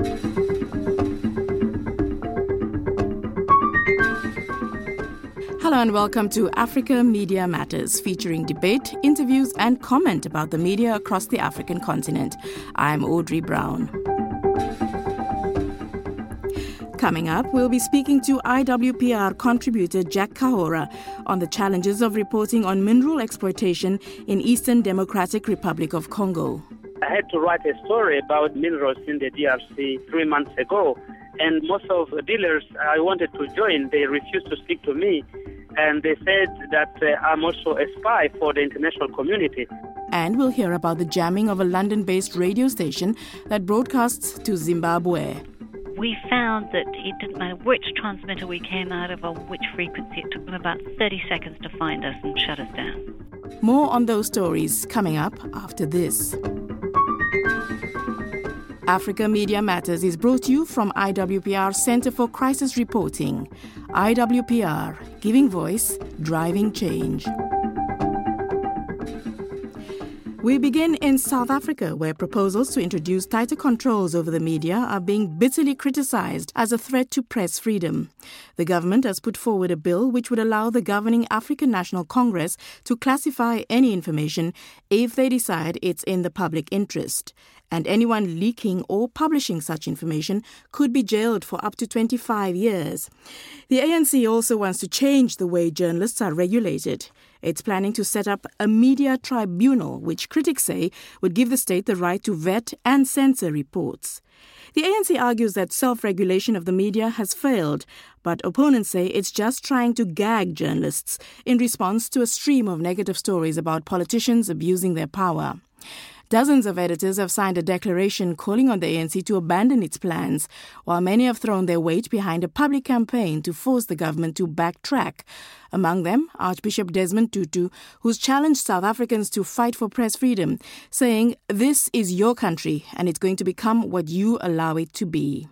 Hello and welcome to Africa Media Matters, featuring debate, interviews and comment about the media across the African continent. I'm Audrey Brown. Coming up, we'll be speaking to IWPR contributor Jack Kahora on the challenges of reporting on mineral exploitation in Eastern Democratic Republic of Congo. I had to write a story about minerals in the DRC 3 months ago, and most of the dealers I wanted to join, they refused to speak to me, and they said that I'm also a spy for the international community. And we'll hear about the jamming of a London-based radio station that broadcasts to Zimbabwe. We found that it didn't matter which transmitter we came out of or which frequency, it took them about 30 seconds to find us and shut us down. More on those stories coming up after this. Africa Media Matters is brought to you from IWPR Center for Crisis Reporting. IWPR, giving voice, driving change. We begin in South Africa, where proposals to introduce tighter controls over the media are being bitterly criticized as a threat to press freedom. The government has put forward a bill which would allow the governing African National Congress to classify any information if they decide it's in the public interest. And anyone leaking or publishing such information could be jailed for up to 25 years. The ANC also wants to change the way journalists are regulated. It's planning to set up a media tribunal, which critics say would give the state the right to vet and censor reports. The ANC argues that self-regulation of the media has failed, but opponents say it's just trying to gag journalists in response to a stream of negative stories about politicians abusing their power. Dozens of editors have signed a declaration calling on the ANC to abandon its plans, while many have thrown their weight behind a public campaign to force the government to backtrack. Among them, Archbishop Desmond Tutu, who's challenged South Africans to fight for press freedom, saying, "This is your country and it's going to become what you allow it to be."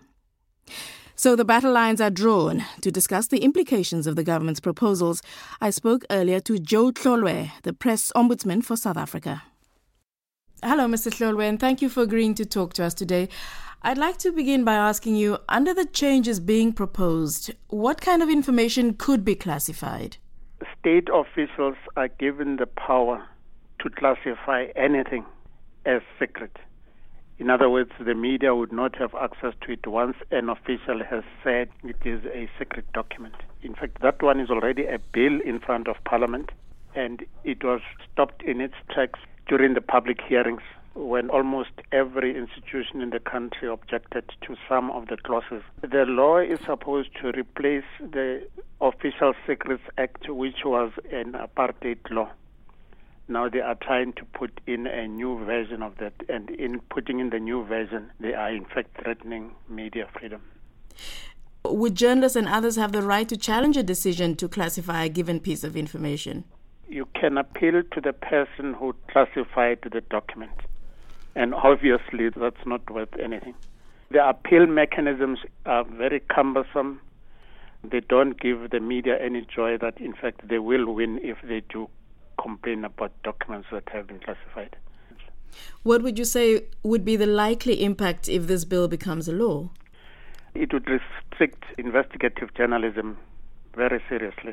So the battle lines are drawn. To discuss the implications of the government's proposals, I spoke earlier to Joe Tlolwe, the press ombudsman for South Africa. Hello, Mr. Tlolwe, and thank you for agreeing to talk to us today. I'd like to begin by asking you, under the changes being proposed, what kind of information could be classified? State officials are given the power to classify anything as secret. In other words, the media would not have access to it once an official has said it is a secret document. In fact, that one is already a bill in front of Parliament, and it was stopped in its tracks during the public hearings when almost every institution in the country objected to some of the clauses. The law is supposed to replace the Official Secrets Act, which was an apartheid law. Now they are trying to put in a new version of that, and in putting in the new version, they are in fact threatening media freedom. Would journalists and others have the right to challenge a decision to classify a given piece of information? You can appeal to the person who classified the document, and obviously that's not worth anything. The appeal mechanisms are very cumbersome. They don't give the media any joy that in fact they will win if they do complain about documents that have been classified. What would you say would be the likely impact if this bill becomes a law? It would restrict investigative journalism very seriously.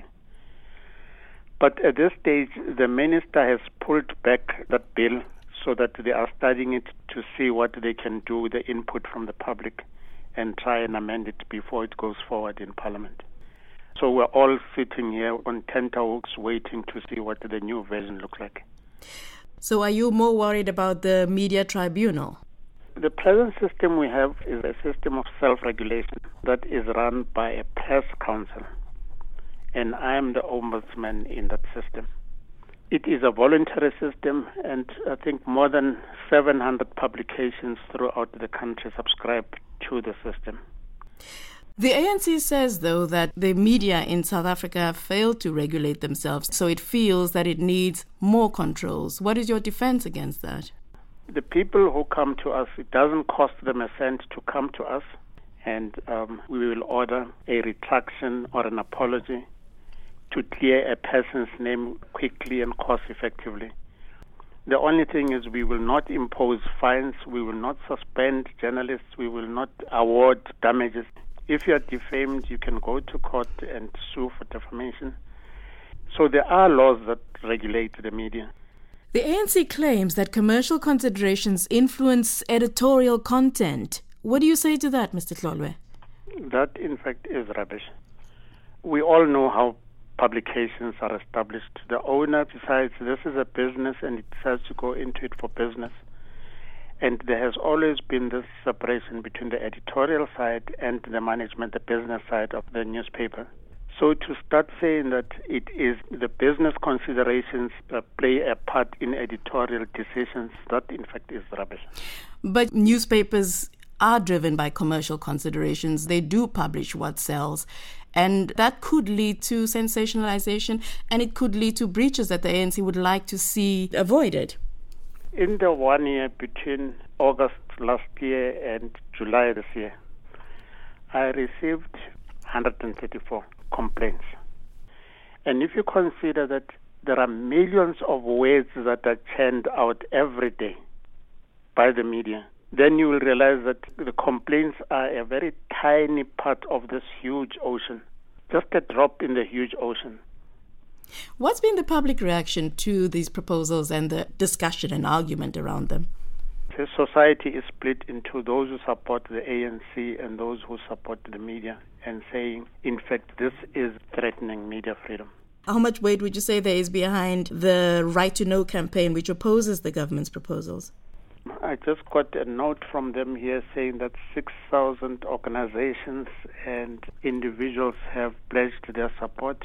But at this stage, the minister has pulled back that bill so that they are studying it to see what they can do with the input from the public and try and amend it before it goes forward in Parliament. So we're all sitting here on tenterhooks waiting to see what the new version looks like. So are you more worried about the media tribunal? The present system we have is a system of self-regulation that is run by a press council, and I am the ombudsman in that system. It is a voluntary system, and I think more than 700 publications throughout the country subscribe to the system. The ANC says, though, that the media in South Africa have failed to regulate themselves, so it feels that it needs more controls. What is your defense against that? The people who come to us, it doesn't cost them a cent to come to us, and we will order a retraction or an apology to clear a person's name quickly and cost-effectively. The only thing is we will not impose fines, we will not suspend journalists, we will not award damages. If you are defamed, you can go to court and sue for defamation. So there are laws that regulate the media. The ANC claims that commercial considerations influence editorial content. What do you say to that, Mr. Tlolwe? That, in fact, is rubbish. We all know how publications are established. The owner decides this is a business and it decides to go into it for business. And there has always been this separation between the editorial side and the management, the business side of the newspaper. So to start saying that it is the business considerations that play a part in editorial decisions, that in fact is rubbish. But newspapers are driven by commercial considerations. They do publish what sells. And that could lead to sensationalization, and it could lead to breaches that the ANC would like to see avoided. In the 1 year between August last year and July this year, I received 134 complaints. And if you consider that there are millions of words that are churned out every day by the media, then you will realize that the complaints are a very tiny part of this huge ocean, just a drop in the huge ocean. What's been the public reaction to these proposals and the discussion and argument around them? The society is split into those who support the ANC and those who support the media, and saying, in fact, this is threatening media freedom. How much weight would you say there is behind the Right to Know campaign, which opposes the government's proposals? I just got a note from them here saying that 6,000 organizations and individuals have pledged their support.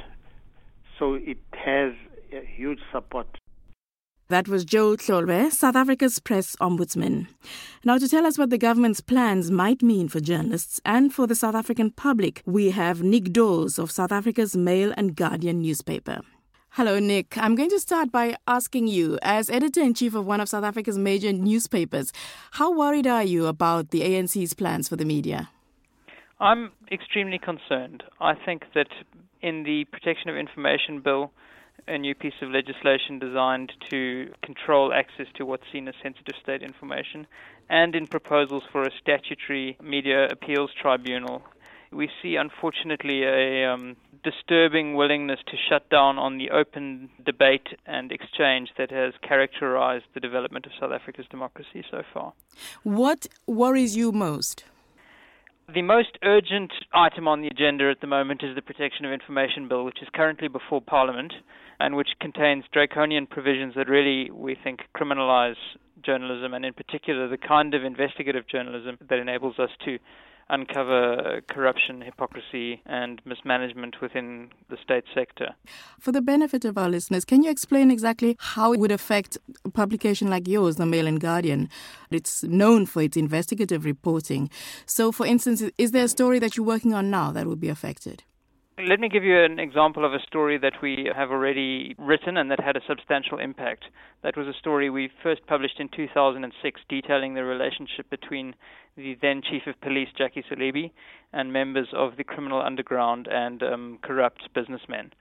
So it has a huge support. That was Joe Tlolwe, South Africa's press ombudsman. Now, to tell us what the government's plans might mean for journalists and for the South African public, we have Nick Dawes of South Africa's Mail and Guardian newspaper. Hello, Nick. I'm going to start by asking you, as editor-in-chief of one of South Africa's major newspapers, how worried are you about the ANC's plans for the media? I'm extremely concerned. I think that in the Protection of Information Bill, a new piece of legislation designed to control access to what's seen as sensitive state information, and in proposals for a statutory media appeals tribunal, we see, unfortunately, a disturbing willingness to shut down on the open debate and exchange that has characterized the development of South Africa's democracy so far. What worries you most? The most urgent item on the agenda at the moment is the Protection of Information Bill, which is currently before Parliament and which contains draconian provisions that really, we think, criminalize journalism, and in particular the kind of investigative journalism that enables us to uncover corruption, hypocrisy, and mismanagement within the state sector. For the benefit of our listeners, can you explain exactly how it would affect a publication like yours, the Mail and Guardian? It's known for its investigative reporting. So, for instance, is there a story that you're working on now that would be affected? Let me give you an example of a story that we have already written and that had a substantial impact. That was a story we first published in 2006 detailing the relationship between the then Chief of Police, Jackie Salebi, and members of the criminal underground and corrupt businessmen.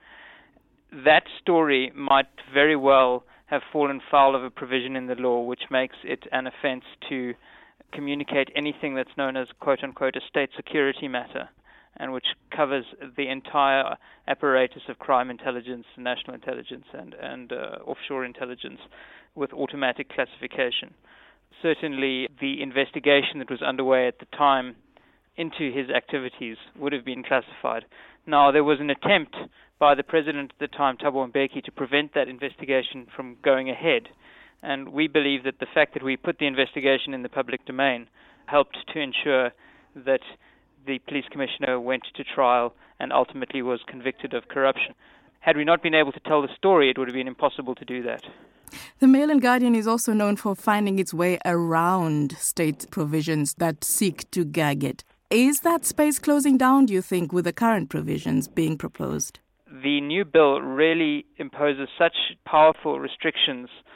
That story might very well have fallen foul of a provision in the law which makes it an offense to communicate anything that's known as, quote-unquote, a state security matter, and which covers the entire apparatus of crime intelligence, national intelligence, and offshore intelligence with automatic classification. Certainly, the investigation that was underway at the time into his activities would have been classified. Now, there was an attempt by the president at the time, Thabo Mbeki, to prevent that investigation from going ahead. And we believe that the fact that we put the investigation in the public domain helped to ensure that the police commissioner went to trial and ultimately was convicted of corruption. Had we not been able to tell the story, it would have been impossible to do that. The Mail and Guardian is also known for finding its way around state provisions that seek to gag it. Is that space closing down, do you think, with the current provisions being proposed? The new bill really imposes such powerful restrictions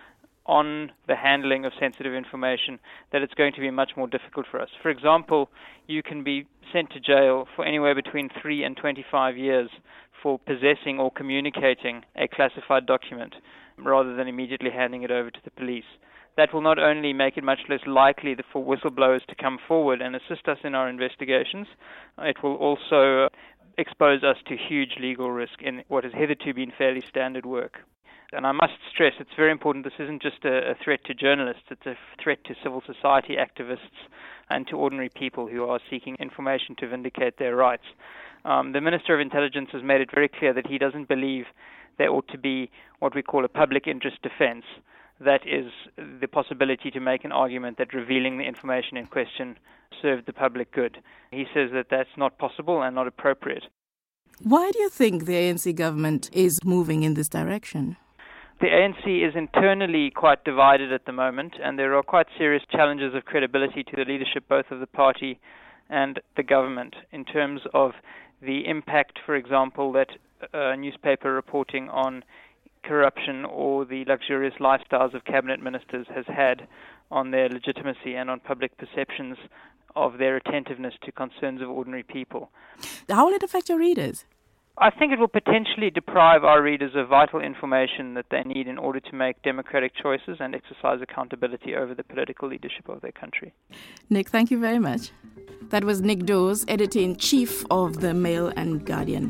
on the handling of sensitive information that it's going to be much more difficult for us. For example, you can be sent to jail for anywhere between 3 and 25 years for possessing or communicating a classified document rather than immediately handing it over to the police. That will not only make it much less likely for whistleblowers to come forward and assist us in our investigations, it will also expose us to huge legal risk in what has hitherto been fairly standard work. And I must stress, it's very important, this isn't just a threat to journalists, it's a threat to civil society activists and to ordinary people who are seeking information to vindicate their rights. The Minister of Intelligence has made it very clear that he doesn't believe there ought to be what we call a public interest defense. That is the possibility to make an argument that revealing the information in question served the public good. He says that that's not possible and not appropriate. Why do you think the ANC government is moving in this direction? The ANC is internally quite divided at the moment, and there are quite serious challenges of credibility to the leadership both of the party and the government in terms of the impact, for example, that newspaper reporting on corruption or the luxurious lifestyles of cabinet ministers has had on their legitimacy and on public perceptions of their attentiveness to concerns of ordinary people. How will it affect your readers? I think it will potentially deprive our readers of vital information that they need in order to make democratic choices and exercise accountability over the political leadership of their country. Nick, thank you very much. That was Nick Dawes, Editor-in-Chief of the Mail and Guardian.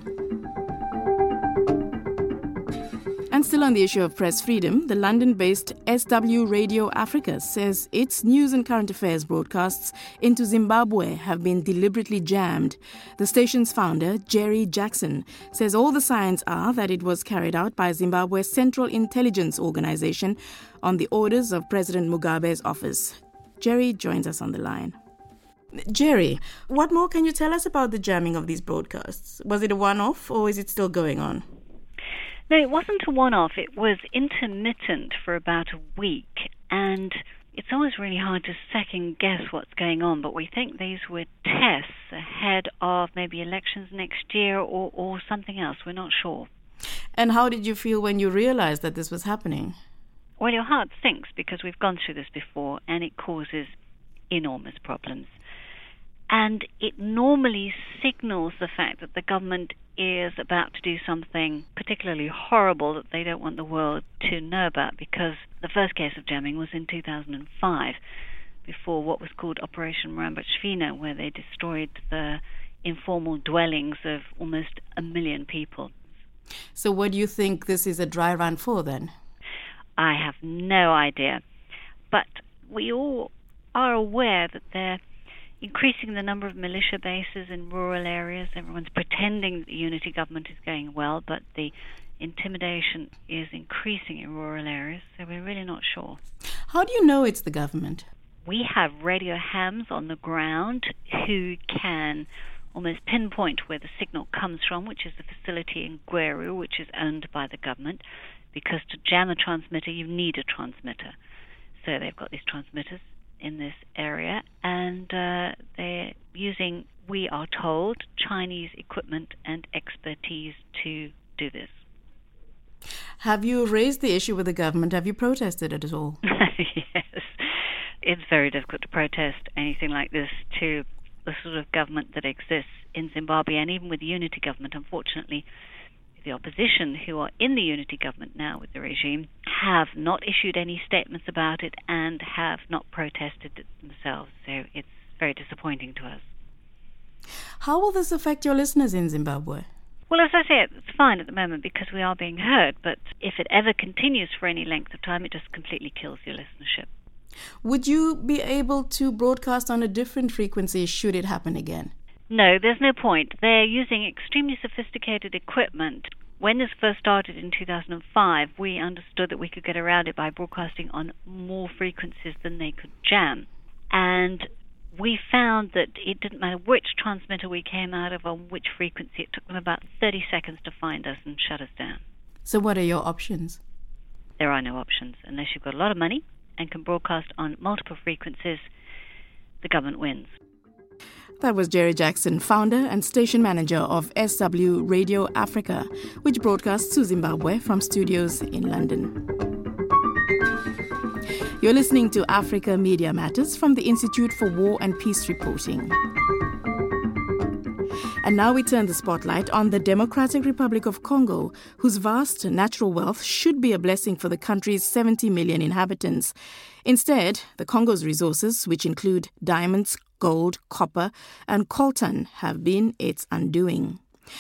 And still on the issue of press freedom, the London-based SW Radio Africa says its news and current affairs broadcasts into Zimbabwe have been deliberately jammed. The station's founder, Jerry Jackson, says all the signs are that it was carried out by Zimbabwe's Central Intelligence Organization on the orders of President Mugabe's office. Jerry joins us on the line. Jerry, what more can you tell us about the jamming of these broadcasts? Was it a one-off or is it still going on? No, it wasn't a one-off. It was intermittent for about a week, and it's always really hard to second-guess what's going on, but we think these were tests ahead of maybe elections next year or something else. We're not sure. And how did you feel when you realized that this was happening? Well, your heart sinks because we've gone through this before, and it causes enormous problems. And it normally signals the fact that the government is about to do something particularly horrible that they don't want the world to know about, because the first case of jamming was in 2005, before what was called Operation Mrambachvina, where they destroyed the informal dwellings of almost 1 million people. So what do you think this is a dry run for then? I have no idea. But we all are aware that they're increasing the number of militia bases in rural areas. Everyone's pretending that the unity government is going well, but the intimidation is increasing in rural areas, so we're really not sure. How do you know it's the government? We have radio hams on the ground who can almost pinpoint where the signal comes from, which is the facility in Gweru, which is owned by the government, because to jam a transmitter, you need a transmitter. So they've got these transmitters in this area, and they're using, we are told, Chinese equipment and expertise to do this. Have you raised the issue with the government? Have you protested it at all? Yes. It's very difficult to protest anything like this to the sort of government that exists in Zimbabwe, and even with the unity government, unfortunately, the opposition, who are in the unity government now with the regime, have not issued any statements about it and have not protested it themselves. So it's very disappointing to us. How will this affect your listeners in Zimbabwe? Well, as I say, it's fine at the moment because we are being heard, but if it ever continues for any length of time, it just completely kills your listenership. Would you be able to broadcast on a different frequency should it happen again? No, there's no point. They're using extremely sophisticated equipment. When this first started in 2005, we understood that we could get around it by broadcasting on more frequencies than they could jam. And we found that it didn't matter which transmitter we came out of on which frequency. It took them about 30 seconds to find us and shut us down. So what are your options? There are no options. Unless you've got a lot of money and can broadcast on multiple frequencies, the government wins. That was Jerry Jackson, founder and station manager of SW Radio Africa, which broadcasts to Zimbabwe from studios in London. You're listening to Africa Media Matters from the Institute for War and Peace Reporting. And now we turn the spotlight on the Democratic Republic of Congo, whose vast natural wealth should be a blessing for the country's 70 million inhabitants. Instead, the Congo's resources, which include diamonds, gold, copper, and coltan, have been its undoing.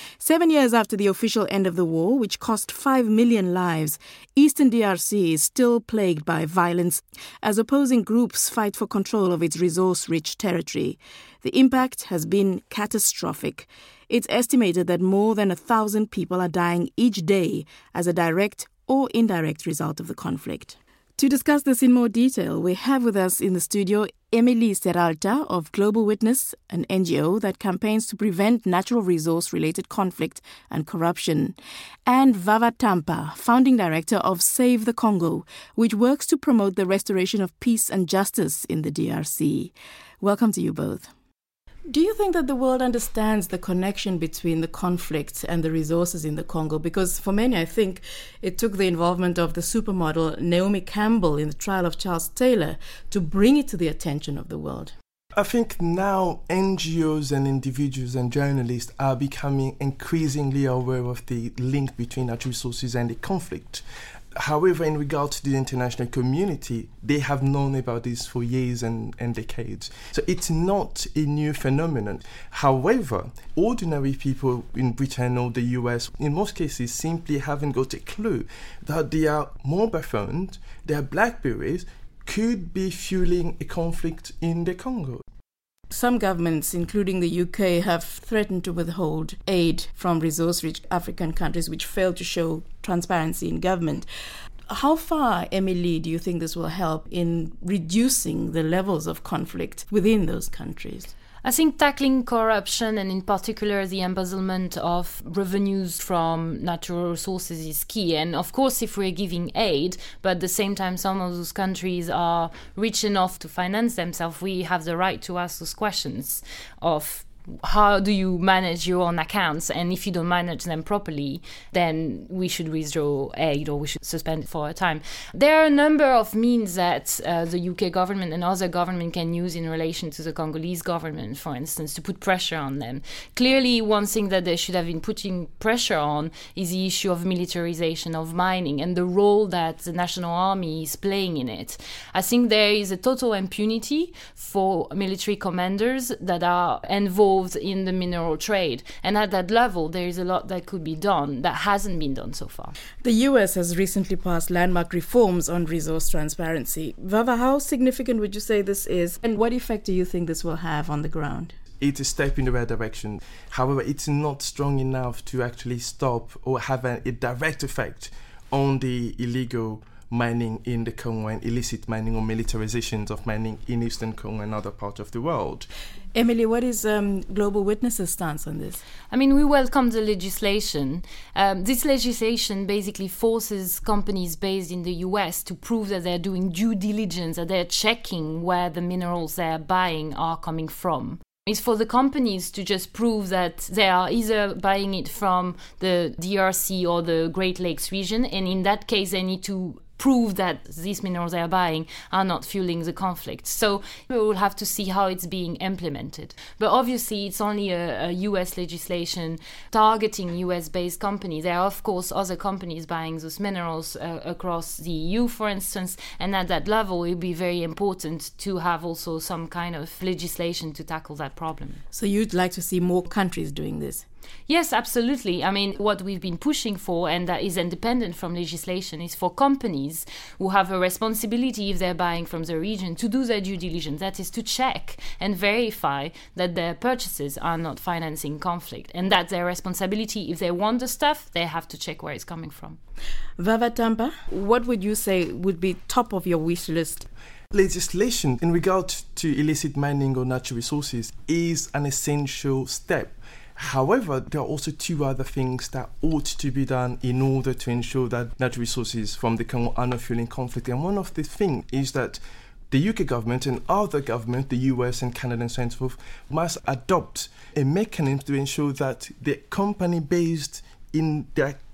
7 years after the official end of the war, which cost 5 million lives, Eastern DRC is still plagued by violence as opposing groups fight for control of its resource-rich territory. The impact has been catastrophic. It's estimated that more than 1,000 people are dying each day as a direct or indirect result of the conflict. To discuss this in more detail, we have with us in the studio Emily Serralta of Global Witness, an NGO that campaigns to prevent natural resource-related conflict and corruption, and Vava Tampa, founding director of Save the Congo, which works to promote the restoration of peace and justice in the DRC. Welcome to you both. Do you think that the world understands the connection between the conflict and the resources in the Congo? Because for many, I think it took the involvement of the supermodel Naomi Campbell in the trial of Charles Taylor to bring it to the attention of the world. I think now NGOs and individuals and journalists are becoming increasingly aware of the link between natural resources and the conflict. However, in regard to the international community, they have known about this for years and decades. So it's not a new phenomenon. However, ordinary people in Britain or the US, in most cases, simply haven't got a clue that their mobile phones, their BlackBerries, could be fueling a conflict in the Congo. Some governments, including the UK, have threatened to withhold aid from resource-rich African countries which fail to show transparency in government. How far, Emily, do you think this will help in reducing the levels of conflict within those countries? I think tackling corruption and in particular the embezzlement of revenues from natural resources is key. And of course, if we're giving aid, but at the same time some of those countries are rich enough to finance themselves, we have the right to ask those questions of how do you manage your own accounts? And if you don't manage them properly, then we should withdraw aid or we should suspend it for a time. There are a number of means that the UK government and other government can use in relation to the Congolese government, for instance, to put pressure on them. Clearly, one thing that they should have been putting pressure on is the issue of militarization of mining and the role that the National Army is playing in it. I think there is a total impunity for military commanders that are involved in the mineral trade. And at that level, there is a lot that could be done that hasn't been done so far. The US has recently passed landmark reforms on resource transparency. Vava, how significant would you say this is? And what effect do you think this will have on the ground? It's a step in the right direction. However, it's not strong enough to actually stop or have a direct effect on the illegal mining in the Congo and illicit mining or militarizations of mining in Eastern Congo and other parts of the world. Emily, what is Global Witness's stance on this? I mean, we welcome the legislation. This legislation basically forces companies based in the US to prove that they're doing due diligence, that they're checking where the minerals they're buying are coming from. It's for the companies to just prove that they are either buying it from the DRC or the Great Lakes region, and in that case they need to prove that these minerals they are buying are not fueling the conflict. So we will have to see how it's being implemented. But obviously it's only a US legislation targeting US-based companies. There are, of course, other companies buying those minerals across the EU, for instance, and at that level it would be very important to have also some kind of legislation to tackle that problem. So you'd like to see more countries doing this? Yes, absolutely. I mean, what we've been pushing for, and that is independent from legislation, is for companies who have a responsibility if they're buying from the region to do their due diligence. That is to check and verify that their purchases are not financing conflict, and that's their responsibility. If they want the stuff, they have to check where it's coming from. Vava Tampa, what would you say would be top of your wish list? Legislation in regard to illicit mining or natural resources is an essential step. However, there are also two other things that ought to be done in order to ensure that natural resources from the Congo are not fueling conflict. And one of the things is that the UK government and other governments, the US and Canada and so forth, must adopt a mechanism to ensure that the company based in their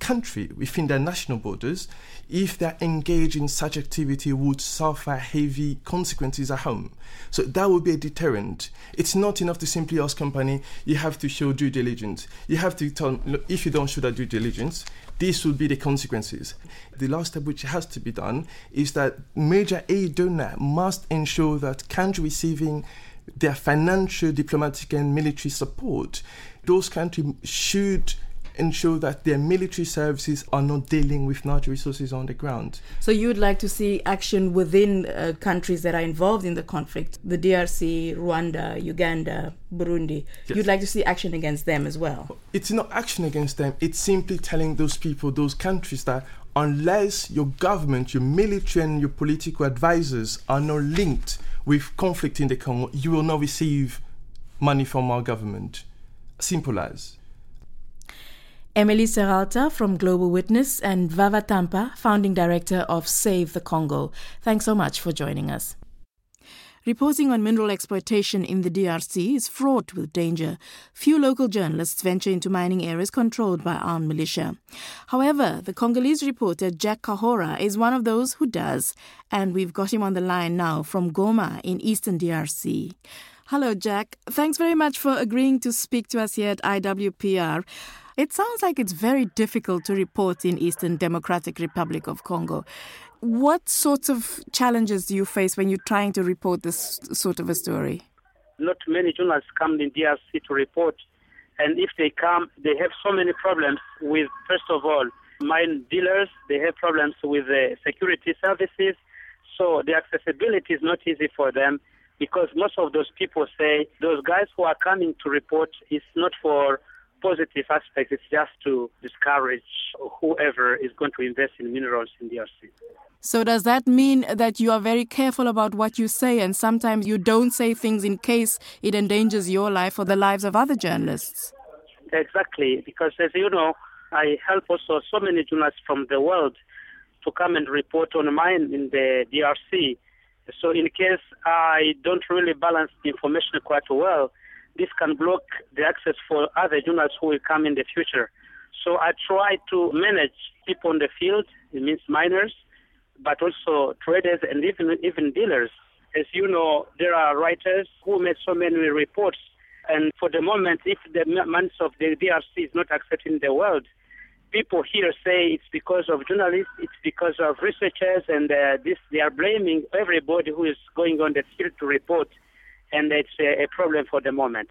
country within their national borders, if they're engaged in such activity, would suffer heavy consequences at home. So that would be a deterrent. It's not enough to simply ask company, you have to show due diligence. You have to tell them, look, if you don't show that due diligence, this would be the consequences. The last step which has to be done is that major aid donor must ensure that country receiving their financial, diplomatic and military support, those countries should ensure that their military services are not dealing with natural resources on the ground. So you'd like to see action within countries that are involved in the conflict, the DRC, Rwanda, Uganda, Burundi. Yes. You'd like to see action against them as well? It's not action against them. It's simply telling those people, those countries, that unless your government, your military and your political advisors are not linked with conflict in the Congo, you will not receive money from our government. Simple as. Emily Serralta from Global Witness and Vava Tampa, founding director of Save the Congo. Thanks so much for joining us. Reporting on mineral exploitation in the DRC is fraught with danger. Few local journalists venture into mining areas controlled by armed militia. However, the Congolese reporter Jack Kahora is one of those who does, and we've got him on the line now from Goma in eastern DRC. Hello, Jack. Thanks very much for agreeing to speak to us here at IWPR. It sounds like it's very difficult to report in Eastern Democratic Republic of Congo. What sorts of challenges do you face when you're trying to report this sort of a story? Not many journalists come in DRC to report. And if they come, they have so many problems with, first of all, mine dealers. They have problems with the security services. So the accessibility is not easy for them, because most of those people say those guys who are coming to report is not for positive aspects, it's just to discourage whoever is going to invest in minerals in DRC. So does that mean that you are very careful about what you say, and sometimes you don't say things in case it endangers your life or the lives of other journalists? Exactly, because as you know, I help also so many journalists from the world to come and report on mine in the DRC. So in case I don't really balance the information quite well, this can block the access for other journalists who will come in the future. So I try to manage people in the field, it means miners, but also traders and even dealers. As you know, there are writers who make so many reports. And for the moment, if the money of the DRC is not accepted in the world, people here say it's because of journalists, it's because of researchers, and they are blaming everybody who is going on the field to report. And it's a problem for the moment.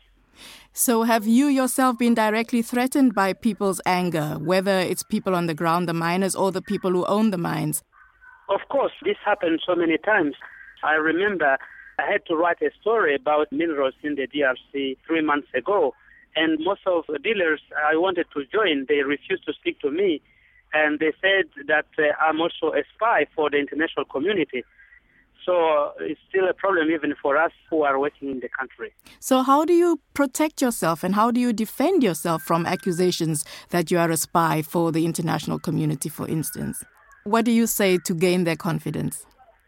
So have you yourself been directly threatened by people's anger, whether it's people on the ground, the miners, or the people who own the mines? Of course, this happened so many times. I remember I had to write a story about minerals in the DRC 3 months ago, and most of the dealers I wanted to join, they refused to speak to me, and they said that I'm also a spy for the international community. So it's still a problem even for us who are working in the country. So how do you protect yourself and how do you defend yourself from accusations that you are a spy for the international community, for instance? What do you say to gain their confidence?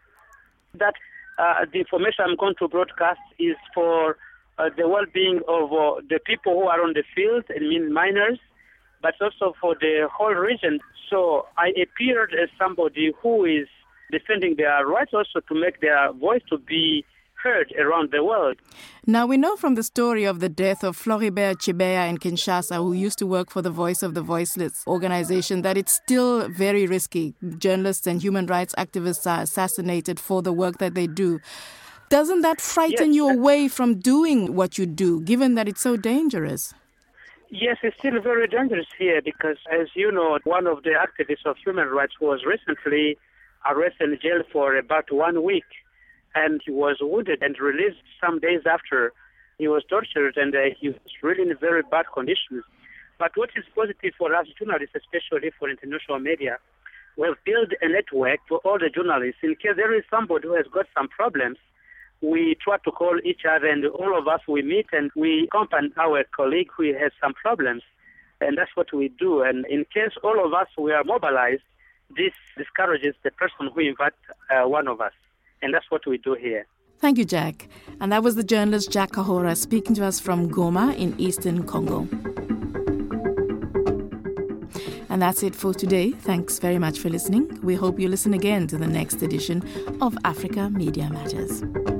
That the information I'm going to broadcast is for the well-being of the people who are on the field, I mean miners, but also for the whole region. So I appeared as somebody who is defending their rights, also to make their voice to be heard around the world. Now, we know from the story of the death of Floribert Chebeya in Kinshasa, who used to work for the Voice of the Voiceless organization, that it's still very risky. Journalists and human rights activists are assassinated for the work that they do. Doesn't that frighten you away from doing what you do, given that it's so dangerous? Yes, it's still very dangerous here because, as you know, one of the activists of human rights was recently arrested in jail for about 1 week, and he was wounded and released some days after. He was tortured, and he was really in very bad conditions. But what is positive for us journalists, especially for international media, we've built a network for all the journalists. In case there is somebody who has got some problems, we try to call each other, and all of us, we meet and we accompany our colleague who has some problems. And that's what we do. And in case all of us, we are mobilized, this discourages the person who invites one of us. And that's what we do here. Thank you, Jack. And that was the journalist Jack Kahora speaking to us from Goma in eastern Congo. And that's it for today. Thanks very much for listening. We hope you listen again to the next edition of Africa Media Matters.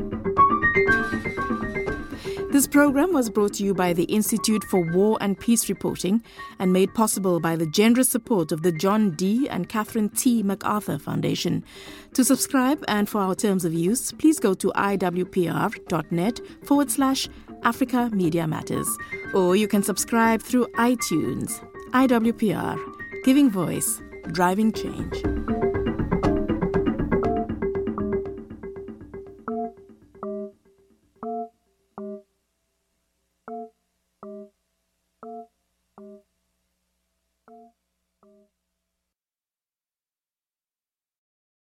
This program was brought to you by the Institute for War and Peace Reporting and made possible by the generous support of the John D. and Catherine T. MacArthur Foundation. To subscribe and for our terms of use, please go to iwpr.net/Africa Media Matters. Or you can subscribe through iTunes. IWPR, giving voice, driving change.